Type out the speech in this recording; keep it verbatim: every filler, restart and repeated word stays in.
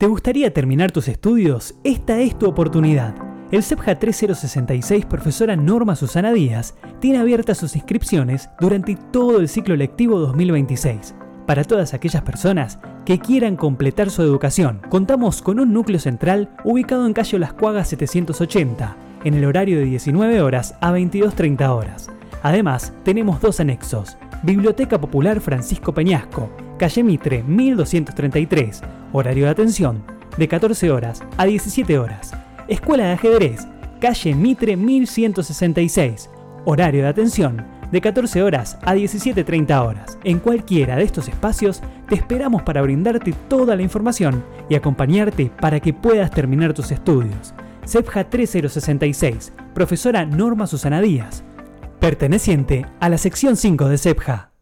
¿Te gustaría terminar tus estudios? Esta es tu oportunidad. El CEPJA tres mil sesenta y seis, profesora Norma Susana Díaz, tiene abiertas sus inscripciones durante todo el ciclo lectivo dos mil veintiséis. Para todas aquellas personas que quieran completar su educación, contamos con un núcleo central ubicado en calle Las Cuagas setecientos ochenta, en el horario de diecinueve horas a veintidós treinta horas. Además, tenemos dos anexos: Biblioteca Popular Francisco Peñasco, calle Mitre mil doscientos treinta y tres, horario de atención de catorce horas a diecisiete horas. Escuela de Ajedrez, calle Mitre mil ciento sesenta y seis, horario de atención de catorce horas a diecisiete treinta horas. En cualquiera de estos espacios te esperamos para brindarte toda la información y acompañarte para que puedas terminar tus estudios. CEPJA tres mil sesenta y seis, profesora Norma Susana Díaz, perteneciente a la sección cinco de CEPJA.